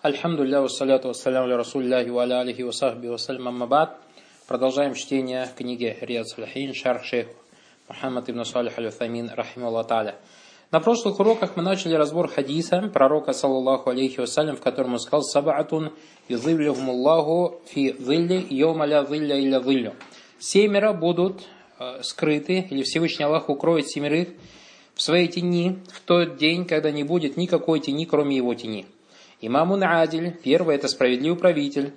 Альхамдулилля, вассаляту вассаляму ля расулилляхи ва аля алихи ва сахби ва салям амма ба'д. Продолжаем чтение книги Риад Салихин, шарх шейх Мухаммад ибн Салих аль-Уthаймин, рахимахуллах тааля. На прошлых уроках мы начали разбор хадиса пророка, саллаллаху алейхи вассалям, в котором он сказал: «Саба'атун юзиллюхумуллаху фи зилли йома ля зилля илля зиллю». Семеро будут скрыты, или Всевышний Аллах укроет семерых в своей тени в тот день, когда не будет никакой тени, кроме его тени. Имамун адиль, первый, это справедливый правитель.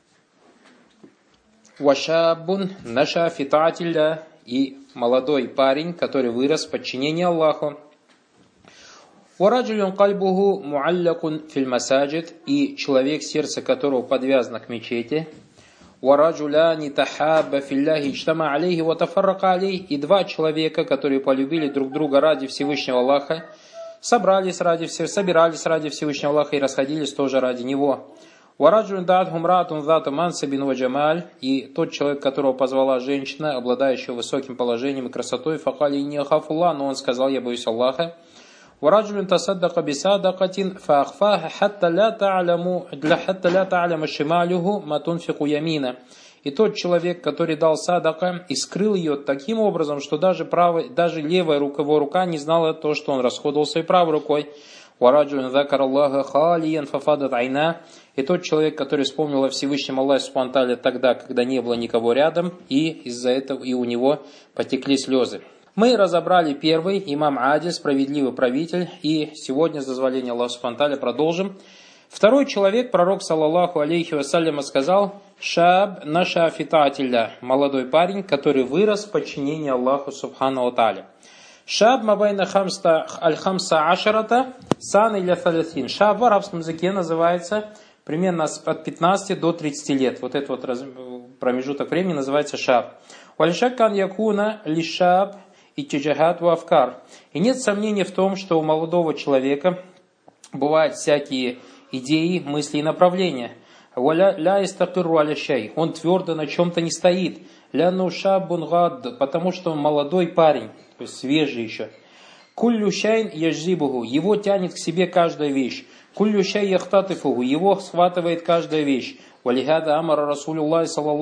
Вашабун наша фитатилля, и молодой парень, который вырос в подчинении Аллаху. Вараджулюн кальбуху муаллякун филь масаджид, и человек, сердце которого подвязано к мечети. Вараджуляни тахабба филляхи ичтама алейхи ва тафаррака алейхи, и два человека, которые полюбили друг друга ради Всевышнего Аллаха, собирались ради Всевышнего Аллаха и расходились тоже ради Него. Вараджун дат хумратун дату мансабин ва джамаль, и тот человек, которого позвала женщина, обладающая высоким положением и красотой, факали не хафулла, но он сказал: я боюсь Аллаха. Вараджун тасаддака бисадакатин фаахфаха хатта ля та'ляма шималюху матунфику ямина. И тот человек, который дал садака и скрыл ее таким образом, что даже левая его рука не знала то, что он расходовал своей правой рукой. И тот человек, который вспомнил о Всевышнем Аллахе субхану ва тааля тогда, когда не было никого рядом, и из-за этого и у него потекли слезы. Мы разобрали первый, имам Адиль, справедливый правитель, и сегодня, с дозволения Аллаха субхану ва тааля, продолжим. Второй человек, пророк, саллаллаху алейхи вассаляма, сказал: «Шаб наша фитатилля», молодой парень, который вырос в подчинении Аллаху субхану ва тааля. Шаб мабайна аль-хамса ашарата сан или фалятин. Шаб в арабском языке называется примерно от 15 до 30 лет. Вот этот вот промежуток времени называется шаб. Вальшаккан якуна лишаб и тиджахат вафкар. И нет сомнений в том, что у молодого человека бывают всякие идеи, мысли и направления. Он твердо на чем-то не стоит. Потому что он молодой парень, то есть свежий еще. Его тянет к себе каждая вещь. Его схватывает каждая вещь. ولهذا أمر رسول الله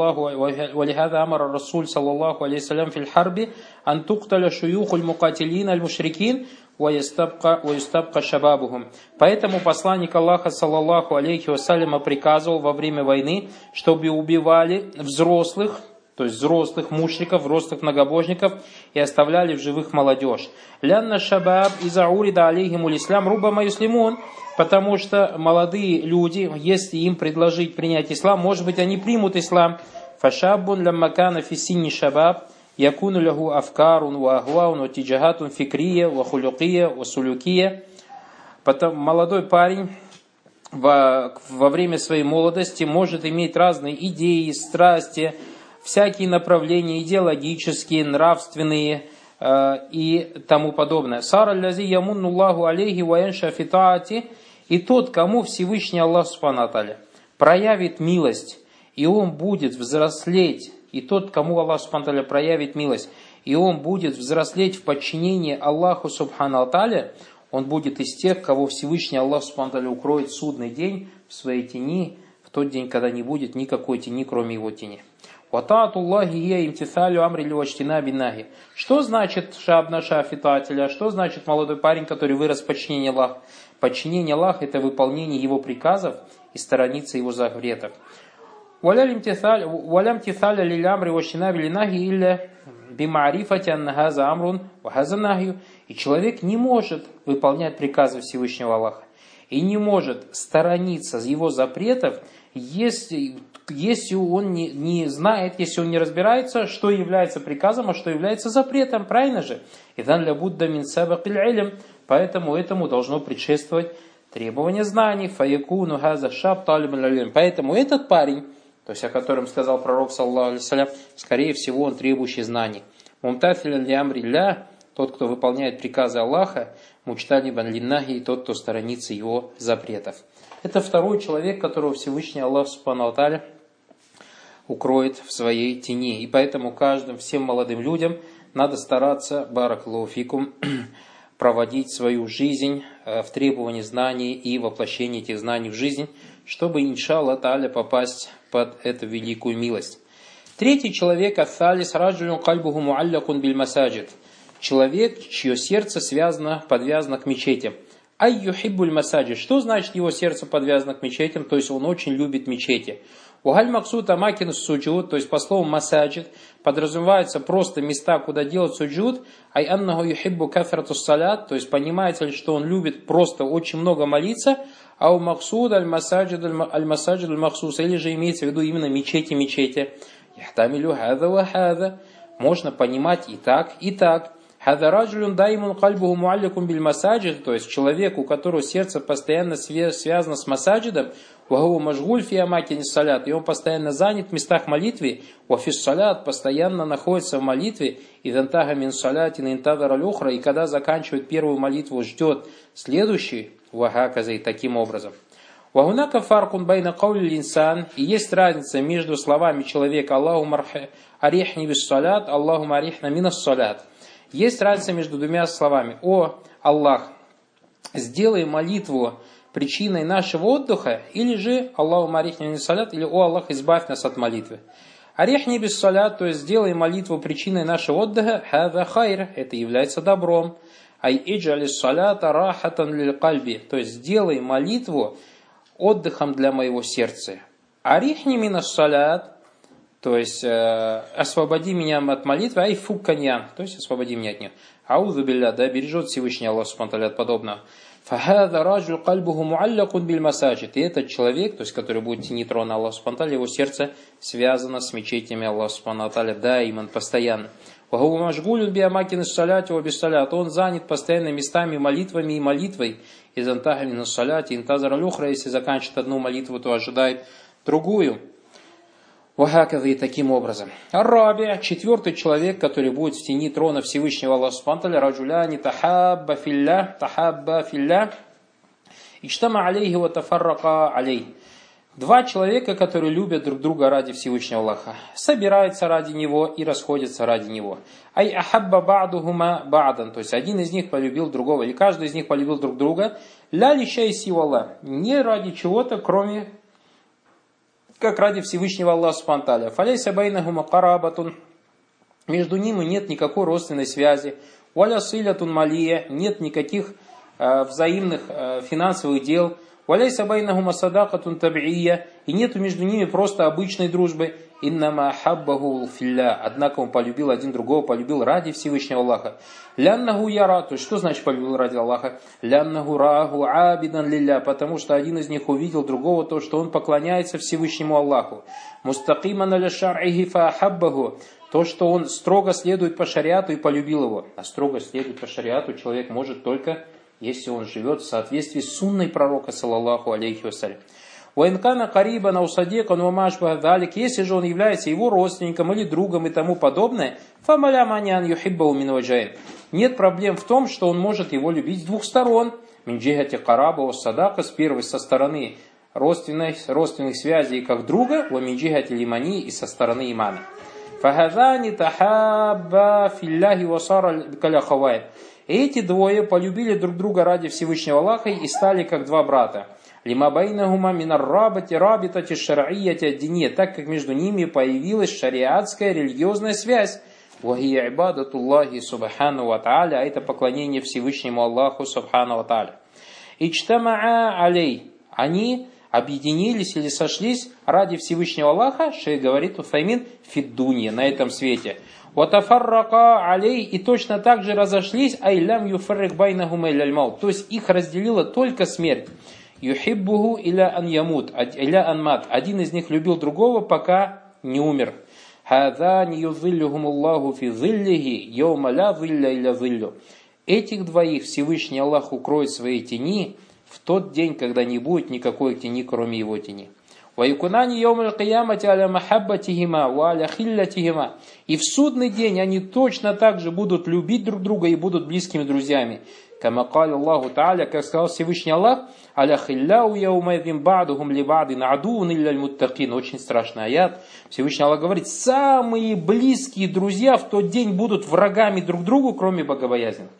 صلى الله عليه وسلم في الحرب أن تقتل شيوخ المقاتلين المشركين ويستبقى شبابهم. Поэтому посланник Аллаха саллаллаху алейхи вассаляма приказывал во время войны, чтобы убивали взрослых, то есть взрослых мушриков, взрослых многобожников, и оставляли в живых молодежь. «Лянна шабаб иза урида алейхимул ислам рубама юслимун», потому что молодые люди, если им предложить принять ислам, может быть, они примут ислам. «Фашаббун ляммакана фисинни шабаб якуну лягу афкарун ва ахваун ва тиджахатун фикрия ва хулюкия ва сулюкия». Молодой парень во время своей молодости может иметь разные идеи, страсти, всякие направления идеологические, нравственные и тому подобное. Сара лязи ямуннуллаху алейхи ваянша фитаати. И тот, кому Всевышний Аллах субхану ва тааля проявит милость, и он будет взрослеть, и тот, кому Аллах субхану ва тааля проявит милость, и он будет взрослеть в подчинении Аллаху субхану ва тааля, он будет из тех, кого Всевышний Аллах субхану ва тааля укроет в судный день в своей тени, в тот день, когда не будет никакой тени, кроме его тени. Что значит шаб наша фитателя? Что значит молодой парень, который вырос в подчинении Аллаха? Подчинение Аллаха — это выполнение его приказов и сторониться его запретов. И человек не может выполнять приказы Всевышнего Аллаха и не может сторониться его запретов, если он не знает, если он не разбирается, что является приказом, а что является запретом, правильно же? Поэтому этому должно предшествовать требование знаний. Поэтому этот парень, то есть о котором сказал пророк, саллаллаху алейхи ва саллям, скорее всего, он требующий знаний. Тот, кто выполняет приказы Аллаха, мучтанибан линнахи, тот, кто сторонится его запретов. Это второй человек, которого Всевышний Аллах субхану ва тааля укроет в своей тени. И поэтому всем молодым людям надо стараться, баракаллаху фикум, проводить свою жизнь в требовании знаний и воплощении этих знаний в жизнь, чтобы, иншаллах тааля, попасть под эту великую милость. Третий человек, ат-талис раджулюн кальбуху муаллякун биль масаджид. Человек, чье сердце подвязано к мечетям. Ай юхиббуль масаджид. Что значит его сердце подвязано к мечетям? То есть он очень любит мечети. Угаль максут амакин суджуд, то есть по слову масаджид подразумевается просто места, куда делать суджуд. Ай аннаху юхиббу кафрату салят, то есть понимается ли, что он любит просто очень много молиться. А у максуд аль-масаджид аль-махсус, или же имеется в виду именно мечети. Яхтамилю хада ва хада. Можно понимать и так, и так. Хада раджулюн даймун кальбуху муалликум биль масаджид, то есть человек, у которого сердце постоянно связано с масаджидом, ваху мажгуль фи амакини салят, и он постоянно занят в местах молитвы, вафис салят, постоянно находится в молитве, и дантага мин салятин интадар алюхра, и когда заканчивает первую молитву, ждет следующий, вахаказа, и таким образом. Вагунака фаркун байна каули инсан, и есть разница между словами человека Аллаху арихни бис салят, Аллаху арихна минас салят. Есть разница между двумя словами. О Аллах, сделай молитву причиной нашего отдыха, или же Аллаху арихни минас салят, или о Аллах, избавь нас от молитвы. Арихни бис салят, то есть сделай молитву причиной нашего отдыха, хада хайр, это является добром. Ай иджали салята рахатан лиль кальби, то есть сделай молитву отдыхом для моего сердца. Арихни минас салят, то есть освободи меня от молитвы, ай фукканьян, то есть освободи меня от них. Аузу билля, да, бережет Всевышний Аллах субхану ва тааля от подобного. Фахада раджуль кальбуху муаллякун биль масаджид. И этот человек, то есть который будет идти трона Аллаха субхану ва тааля, его сердце связано с мечетями Аллаха субхану ва тааля, да, иман постоянно. Ваху машгулюн би амакин саляти ва бис салят. Он занят постоянно местами молитвами и молитвой. Из антаха минус саляти интазар алюхра, если заканчивает одну молитву, то ожидает другую. Вахаказа, и таким образом. Ар-раби, четвертый человек, который будет в тени трона Всевышнего Аллаха субхану ва тааля, раджуляни тахабба филля, ичтама алейхи ва тафаррака алей. Два человека, которые любят друг друга ради Всевышнего Аллаха, собираются ради Него и расходятся ради Него. Ай ахабба ба'духума ба'дан, то есть один из них полюбил другого, или каждый из них полюбил друг друга, ля лищай сивалла, не ради чего-то, кроме как ради Всевышнего Аллаха субхану ва тааля. Фаляйса байнахума карабатун, между ними нет никакой родственной связи, валя силятун малия, нет никаких взаимных финансовых дел, валяйса байнахума садакатун таб'ия, и нету между ними просто обычной дружбы. Иннама хаббаху филля, однако он полюбил один другого, полюбил ради Всевышнего Аллаха. Ляннаху яра, то есть что значит полюбил ради Аллаха? Ляннаху раху абидан лилля, потому что один из них увидел другого, то, что он поклоняется Всевышнему Аллаху. Мустакиман аля шар'ихи фахаббаху, то, что он строго следует по шариату и полюбил его. А строго следует по шариату человек может только, если он живет в соответствии с сунной пророка, саллаллаху алейхи вассалям. Уайнкана кариба наусадекан вамашбах далик, если же он является его родственником или другом и тому подобное, фамаля манян юхиббау мин ваджайн. Нет проблем в том, что он может его любить с двух сторон. Минджихати караба садака, с первой со стороны родственных связей как друга, ва минджихати лимани, и со стороны имана. Фахадани тахабба филляхи васара каляхавай. Эти двое полюбили друг друга ради Всевышнего Аллаха и стали как два брата. Лима байнахума минар рабитати шар'ияти аддиния, так как между ними появилась шариатская религиозная связь. Вахия ибадатуллахи субхану ва тааля, это поклонение Всевышнему Аллаху субхану ва тааля. Ичтамаа алей, они объединились или сошлись ради Всевышнего Аллаха, шейх говорит Уфаймин, фиддунья, на этом свете. Ватафаррака алей, и точно так же разошлись, айлям юфаррик байнахума иляль маут, то есть их разделила только смерть. Юхиббуху иля ан ямут, иля ан мат. Один из них любил другого, пока не умер. Хадани юзиллюхумуллаху фи зиллихи, йома ля зилля иля зиллю. Этих двоих Всевышний Аллах укроет своей тени в тот день, когда не будет никакой тени, кроме его тени. Ваюкунани йомаль киямати аля махаббатихима ва аля хиллятихима. И в судный день они точно так же будут любить друг друга и будут близкими друзьями. Камакаль Аллаху Тааля, как сказал Всевышний Аллах, аля хилляу яумайдин ба'духум ли ба'дин адуун илляль муттакин. Очень страшный аят. Всевышний Аллах говорит, самые близкие друзья в тот день будут врагами друг другу, кроме богобоязных.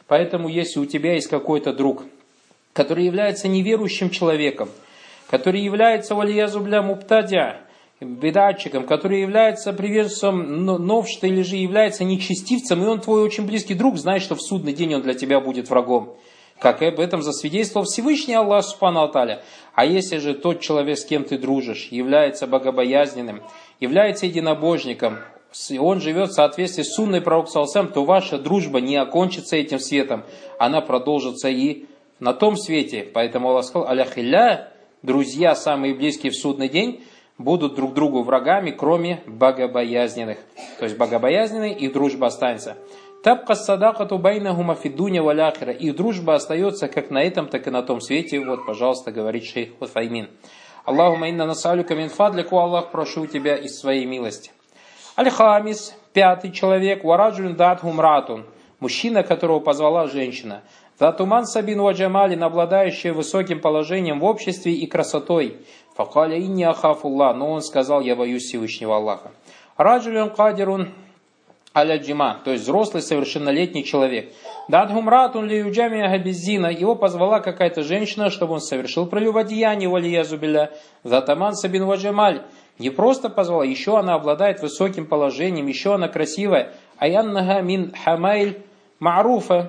Поэтому, если у тебя есть какой-то друг, который является неверующим человеком, который является валиязубля муптадя, бедатчиком, который является приверженцем новшества или же является нечестивцем, и он твой очень близкий друг, знай, что в судный день он для тебя будет врагом. Как об этом засвидетельствовал Всевышний Аллах Субхану Аталя. А если же тот человек, с кем ты дружишь, является богобоязненным, является единобожником, он живет в соответствии с сунной пророка саллаллаху, то ваша дружба не окончится этим светом, она продолжится и на том свете. Поэтому Аллах сказал: аляхилля, друзья, самые близкие в судный день, будут друг другу врагами, кроме богобоязненных. То есть богобоязненные, их дружба останется. Табка садакату байнахума фидуня валяхира. Их дружба остается как на этом, так и на том свете. Вот, пожалуйста, говорит шейх Уфаймин. Аллахума инна насалюка мин фадлику, Аллах, прошу тебя из своей милости. Аль-Хамис, пятый человек, вараджулин датху мратун, мужчина, которого позвала женщина. Затуман сабин ваджамалин, обладающая высоким положением в обществе и красотой. Факаля инни ахафуллах, но он сказал: я боюсь Всевышнего Аллаха. Раджулин кадирун аля-джима, то есть взрослый совершеннолетний человек. Датху мратун лиюджамия хабизина, его позвала какая-то женщина, чтобы он совершил прелюбодеяние, валиязубилля. Затуман сабин ваджамаль, не просто позвала, еще она обладает высоким положением, еще она красивая. Аяннага мин хамайль ма'руфа,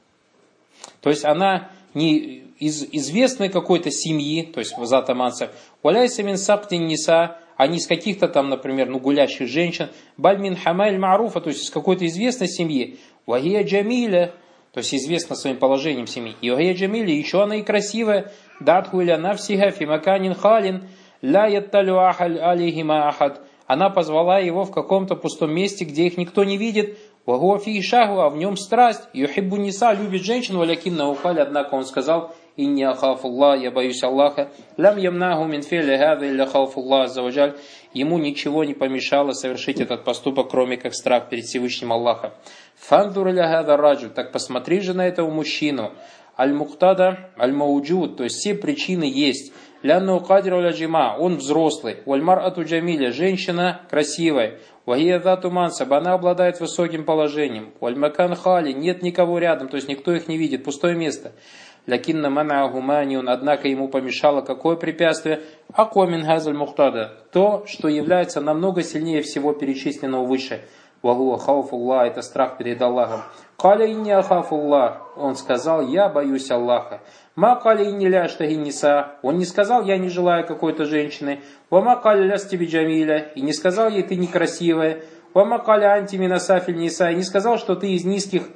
то есть она не из известной какой-то семьи, то есть затаманцев. Валяйса мин сактин ниса, а не из каких-то там, например, гулящих женщин. Баль мин хамайль ма'руфа, то есть из какой-то известной семьи. Вахия джамиля, то есть известна своим положением семьи. И вахия джамиля, еще она и красивая. Датху иля нафсиха фимаканин халин. Ля ятталю ахаль алейхима ахад. Она позвала его в каком-то пустом месте, где их никто не видит. Вагуа фи шаху, а в нем страсть. Юхиббу ниса, любит женщин, валякин наухаль, однако он сказал: инни ахафуллах, я боюсь Аллаха. Лям ямнаху мин фи'ли хаза илля хауфуллах аззаваджаль. Ему ничего не помешало совершить этот поступок, кроме как страх перед Всевышним Аллахом. Фандур ля хаза раджуль, так посмотри же на этого мужчину. Аль-муктада, аль-мауджуд, то есть все причины есть. Лянну кадиру ля-джима, он взрослый. Вальмар-ату джамиля, женщина красивая. Вахия зату мансаб, она обладает высоким положением. Вальмакан хали, нет никого рядом, то есть никто их не видит, пустое место. Лякинна манааху маниун, однако ему помешало какое препятствие? Акуамин хазаль мухтада, то, что является намного сильнее всего перечисленного выше. Вагуа хауфуллах, это страх перед Аллахом. Каля инни ахафуллах, он сказал: я боюсь Аллаха. Ма каля инни ляштаги ниса, он не сказал: я не желаю какой-то женщины. Вама каля лястиби джамиля, и не сказал ей: ты некрасивая. Вама каля антиминасафиль ниса, и не сказал, что ты из низких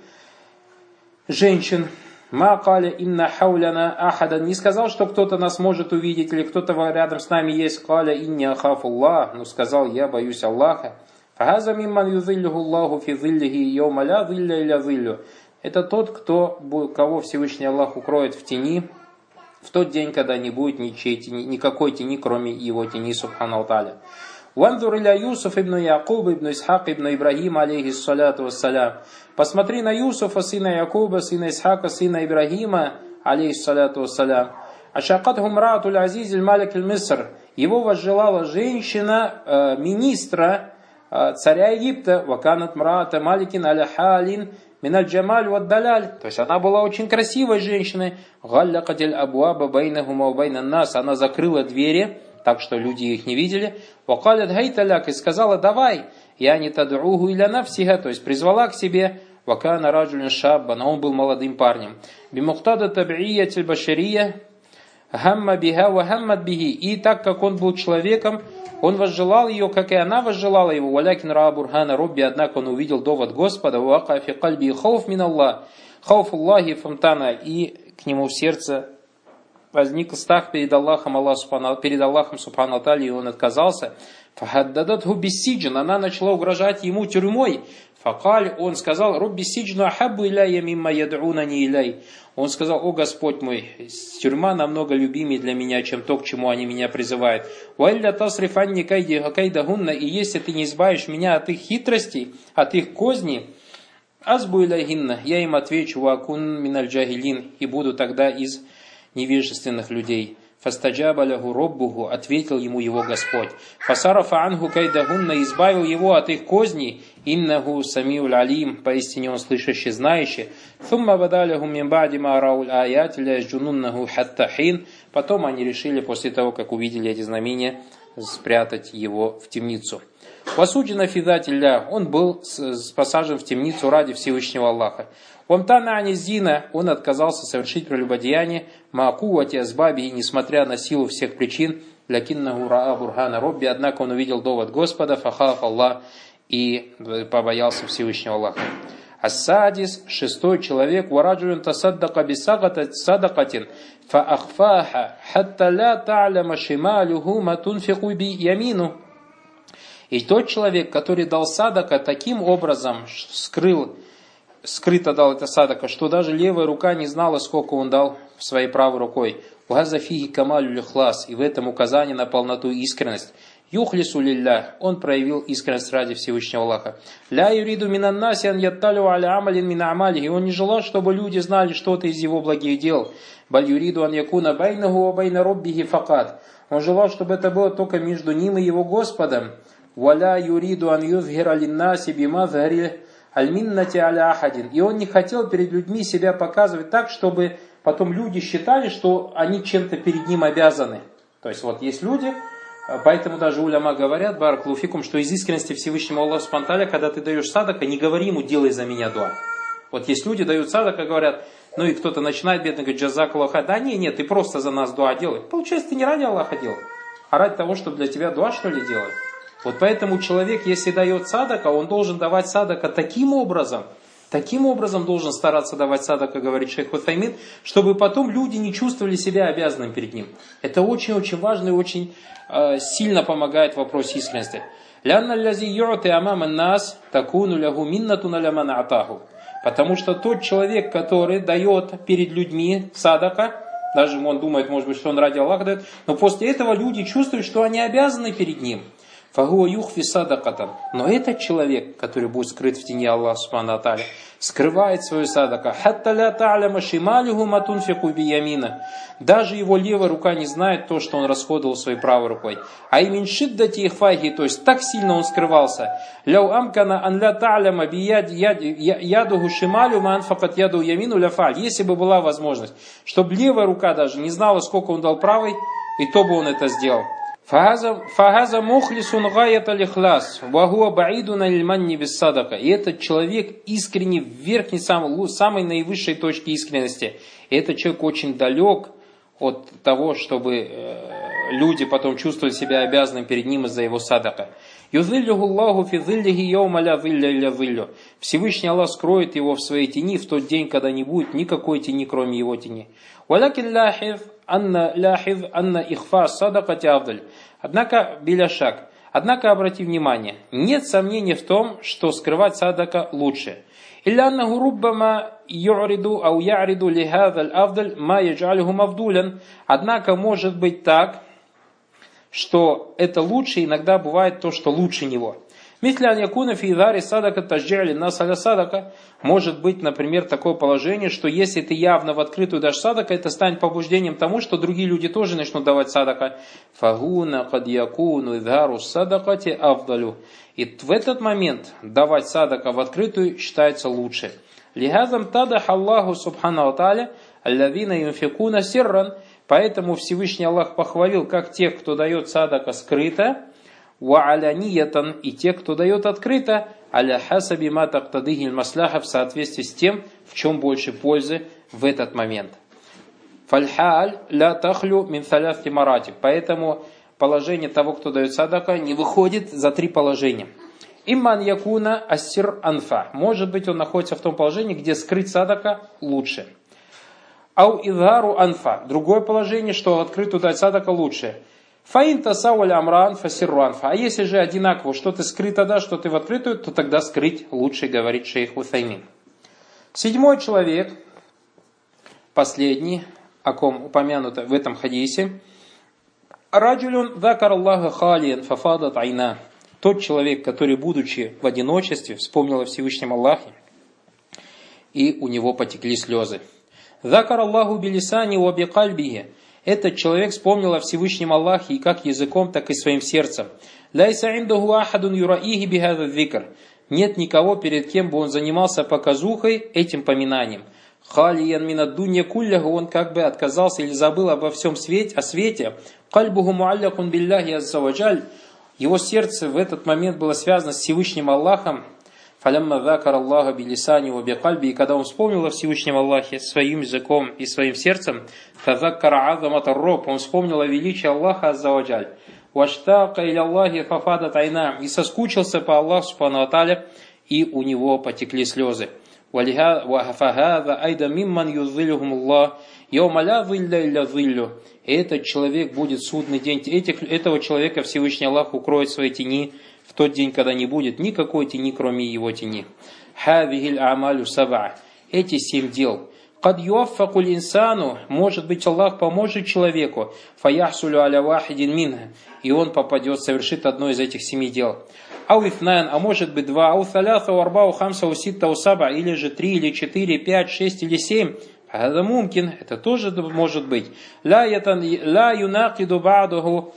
женщин. Ма каля инна хауляна ахада, не сказал, что кто-то нас может увидеть, или кто-то рядом с нами есть. Каля инни ахафуллах, но сказал: я боюсь Аллаха. Это тот, кого Всевышний Аллах укроет в тени, в тот день, когда не будет никакой тени, кроме его тени, субхану тааля. Ванзур иля Юсуф ибн Якуб ибн Исхак ибн Ибрахим, алейхиссалату вассалям. Посмотри на Юсуфа, сына Якуба, сына Исхака, сына Ибрахима, алейхиссалату вассалям. Ашакат хумратуль азиз аль-малик аль-Миср. Его возжелала женщина министра царя Египта, ваканат мраата маликин аля-халин миналь джамаль вад-даляль. То есть она была очень красивой женщиной. Галлакатиль абуаба байнахума байнан нас. Она закрыла двери, так что люди их не видели. Вакалят гайталяк, и сказала: давай, я не тад'уху иля нафсиха, то есть призвала к себе. Вакана раджулин шабба, но он был молодым парнем. Бимухтада таб'иятиль башария гамма биха ва гаммат бихи. И так как он был человеком, он возжелал ее, как и она возжелала его. Валякин ра бурхана робби, однако он увидел довод Господа. Вака фи кальби хауф мин Аллах, хауфуллахи фамтана, и к нему в сердце возник страх перед Аллахом, перед Аллахом субхану тааля, и он отказался. Фахаддадатху биссиджин, она начала угрожать ему тюрьмой. Факаль, он сказал: робби сиджну ахаббу иляя мимма яд'унани иляй. Он сказал: о Господь мой, тюрьма намного любимее для меня, чем то, к чему они меня призывают. Валля тасриф анни кайдахунна, и если ты не избавишь меня от их хитростей, от их козней, азбу иляйхинна, я им отвечу: вакун миналь джахилин, и буду тогда из невежественных людей. фастаджаба лаху роббуху, ответил ему его Господь. Фасарафа анху кайдахунна, избавил его от их козней. Иннаху самиуль алим, поистине он слышащий, знающий. Thumма бадаляхум мин ба'ди ма рауль аят ля яджунуннаху хатта хин. Потом они решили, после того, как увидели эти знамения, спрятать его в темницу. Васуджина фидатилля, он был посажен в темницу ради Всевышнего Аллаха. Вамтана анизина, он отказался совершить прелюбодеяние, маакувати азбаби, несмотря на силу всех причин, лякиннаху раа бурхана робби, однако он увидел довод Господа, фахаф Аллах, и побоялся Всевышнего Аллаха. Ассадис, шестой человек, вараджулюн тасаддака бисадакатин, фаахфаха, хатта ля та'ляма шималюху матунфику би ямину. И тот человек, который дал садака, таким образом скрыто дал это садака, что даже левая рука не знала, сколько он дал своей правой рукой. Угазафиги камалю лихлас, и в этом указание на полноту и искренность. Юхлису лилля, он проявил искренность ради Всевышнего Аллаха. Ля юриду минаннаси ан ятталю аля амалин мин амалихи, он не желал, чтобы люди знали что-то из его благих дел. Баль юриду ан якуна байнаху ва байна роббихи факат, он желал, чтобы это было только между ним и его Господом. Валя юриду ан юзхира линнаси бимазхари аль-миннати аля ахадин, и он не хотел перед людьми себя показывать так, чтобы потом люди считали, что они чем-то перед ним обязаны. То есть вот есть люди, поэтому даже уляма говорят, баракалуфикум, что из искренности Всевышнему Аллаху Субхану, когда ты даешь садака, не говори ему делай за меня дуа. Вот есть люди дают садака, говорят, ну и кто-то начинает бедно говорить джазак Аллаха, да нет, ты просто за нас дуа делай. Получается, ты не ради Аллаха делал, а ради того, чтобы для тебя дуа что ли делать. Вот поэтому человек, если дает садака, он должен давать садака таким образом должен стараться давать садака, говорит шейх Утаймин, чтобы потом люди не чувствовали себя обязанными перед ним. Это очень-очень важно и очень сильно помогает в вопросе искренности. Потому что тот человек, который дает перед людьми садака, даже он думает, может быть, что он ради Аллаха дает, но после этого люди чувствуют, что они обязаны перед ним. Фагуа юхфи садакатан. Но этот человек, который будет скрыт в тени Аллаха Субхану ва Тааля, скрывает свою садака. Хатта ля та'ляма шималюху матунфику биямина. Даже его левая рука не знает то, что он расходовал своей правой рукой. А имин шиддати ихфахи, то есть так сильно он скрывался. Ляу амкана ан ля та'ляма ядуху шималю ма анфакат яду ямину ля фаль. Если бы была возможность, чтобы левая рука даже не знала, сколько он дал правой, и то бы он это сделал. Фагаза мухлисун гаята лихлас, вагуа баидуна лильманни без садака. И этот человек искренне в верхней, самой наивысшей точке искренности. И этот человек очень далек от того, чтобы люди потом чувствовали себя обязанными перед ним из-за его садака. Юзиллюху Аллаху фи зиллихи йоума ля зилля илля зиллю. Всевышний Аллах скроет его в своей тени в тот день, когда не будет никакой тени, кроме его тени. Валякин ляхив анна ихфа садакати авдаль. Однако, беляшак, обрати внимание, нет сомнений в том, что скрывать садака лучше. Иляннаху руббама ю'риду ау я'риду лихадаль авдаль ма яджалиху мавдулян. Однако может быть так, что это лучше, иногда бывает то, что лучше него. Мислян якуна фи идари садака тажджали насаля садака. Может быть, например, такое положение, что если ты явно в открытую дашь садака, это станет побуждением тому, что другие люди тоже начнут давать садака. Фагуна кад якуну идару садакати авдалю. И в этот момент давать садака в открытую считается лучше. Лихазам тадах Аллаху субхану ва тааля аллавина юнфикуна сирран. Поэтому Всевышний Аллах похвалил как тех, кто дает садака скрыто, ва'алянiyatan, и те, кто дает открыто, аля хасаби ма тактадихи масляха, в соответствии с тем, в чем больше пользы в этот момент. Фальхаль ля тахлю мин салясти маратиб. Поэтому положение того, кто дает садака, не выходит за три положения. Имман якуна ассир анфа. Может быть, он находится в том положении, где скрыть садака лучше. Ау идгару анфа. Другое положение, что открытую дать садака лучше. Фаин тасауаль амран фасирру анфа. А если же одинаково, что ты скрыто дашь, что ты в открытую, то тогда скрыть лучше, говорит шейх Утаймин. Седьмой человек, последний, о ком упомянуто в этом хадисе. Раджулюн дакар Аллаха халиен фафадат айна. Тот человек, который, будучи в одиночестве, вспомнил о Всевышнем Аллахе, и у него потекли слезы. Дакар Аллаху билисани ва бикальбихи. Этот человек вспомнил о Всевышнем Аллахе и как языком, так и своим сердцем. «Лайса индаху ахадун юраихи бихаза зикр». Нет никого, перед кем бы он занимался показухой этим поминанием. «Халиян минад дунья кулляху», он как бы отказался или забыл обо всем о свете. «Кальбуху муаллякун билляхи азза ва джаль». Его сердце в этот момент было связано с Всевышним Аллахом. «Фалямма закар Аллаха билисани ва бикальби». И когда он вспомнил о Всевышнем Аллахе своим языком и своим сердцем, «Тазаккара азамат ар-роб», он вспомнил о величии Аллаха азза ва джаль. «Ваштака иля Аллахи фафадат айна», и соскучился по Аллаху субхану ва тааля, и у него потекли слезы. «Вафахаза айда мимман юззилюхум Аллах, йома ля зилля илля зиллю». И этот человек будет судный день. Этого человека Всевышний Аллах укроет своей тени в тот день, когда не будет никакой тени, кроме его тени. «Хавихиль амалю саба». Эти 7 дел. «Кад юаффакуль инсану», может быть, Аллах поможет человеку, «фаяхсулю аля вахидин минха», и он попадет, совершит одно из этих 7 дел. «Ау ифнайн», а может быть 2, «ау саляса, арбау, хамса, ситта, саба», или же 3, или 4, 5, 6 или 7. «Хаза мумкин», это тоже может быть. «Ла юнакиду ба'духу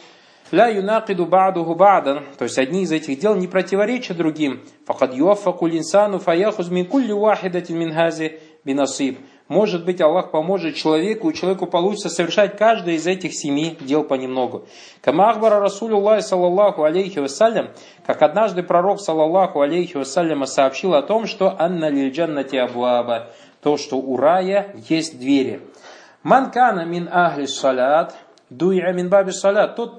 ба'дан», то есть одни из этих дел не противоречат другим. «Факад юаффакуль инсану фаяхуз мин кулли вахидатин мин хази бинасиб». Может быть, Аллах поможет человеку, и человеку получится совершать каждое из этих 7 дел понемногу. Кама ахбара Расулуллах саллаллаху алейхи вассалям, как однажды пророк саллаллаху алейхи вассаляма сообщил о том, что анна лиль джаннати абуаба, то, что у рая есть двери. Ман кана мин ахли салят, дуя мин баби салят, тот,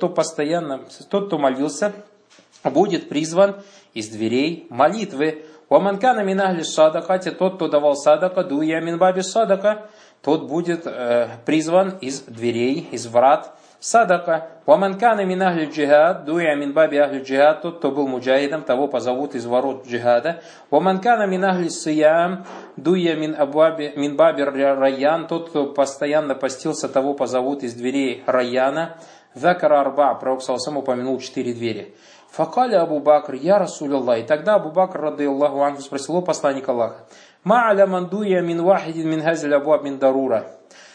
кто молился, будет призван из дверей молитвы. «Ваманкана мин ахли садакати», тот, кто давал садака, дуя мин баби садака, тот будет призван из дверей, из врат садака. «Ваманкана мин ахли джихад», дуя мин баби ахли джихад, тот, кто был муджахидом, того позовут из ворот джихада. «Ваманкана мин ахли сиям», дуя мин баби райян, тот, кто постоянно постился, того позовут из дверей райяна. «Закара арба», пророк саллаллаху упомянул 4 двери. «Факаля Абу Бакр, я Расуль Аллах». И тогда Абу Бакр, рады Аллаху анху, спросил о посланника Аллаха. «Ма аля мандуя мин вахидин мин хазиль абуаб мин дарура».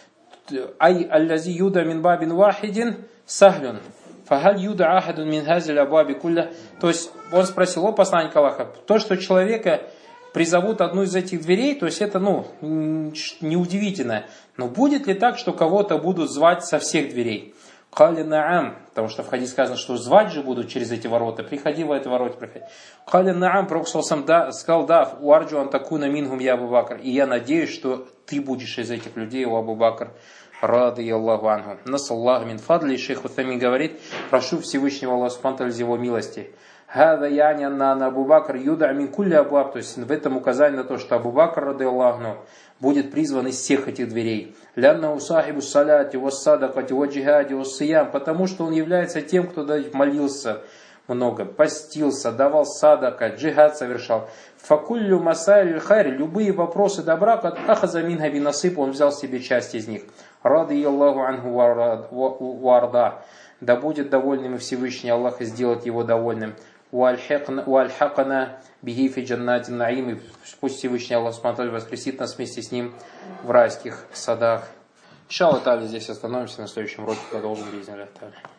«Ай аллази юда мин бабин вахидин сахлюн. Фахаль юда ахадун мин хазиль абуаби кулля». То есть он спросил о посланника Аллаха. То, что человека призовут одну из этих дверей, то есть это неудивительно. Но будет ли так, что кого-то будут звать со всех дверей? «Кали наам», потому что в хадисе сказано, что звать же будут через эти ворота. «Приходи в эти ворота, приходи». «Кали наам», пророк сказал, «Да, уарджу антакуна мингум я Абу Бакр». И я надеюсь, что ты будешь из этих людей, у Абу Бакр. Рады Аллаху анху. Насаллаху мин фадли. Шейх Утамин говорит, прошу Всевышнего Аллаха субхану из его милости. «Хада яни анна Абу Бакр юда мин кулли абуаб». То есть в этом указание на то, что Абу Бакр, рады Аллаху, будет призван из всех этих дверей. «Лянна усахибу саляти, вассадакати, ваджихади, вассиям», потому что он является тем, кто молился много, постился, давал садака, джихад совершал. «Факуллю масайль хайр», любые вопросы добра, ахаза минха бинасиб, он взял себе часть из них. «Рады Аллаху анху варда», да будет довольным и Всевышний Аллах и сделать его довольным. «Уальхакана бихи фи джаннати наим», пусть Всевышний Аллах субхану воскресит нас вместе с ним в райских садах. Иншаллах, здесь остановимся, на следующем уроке продолжим.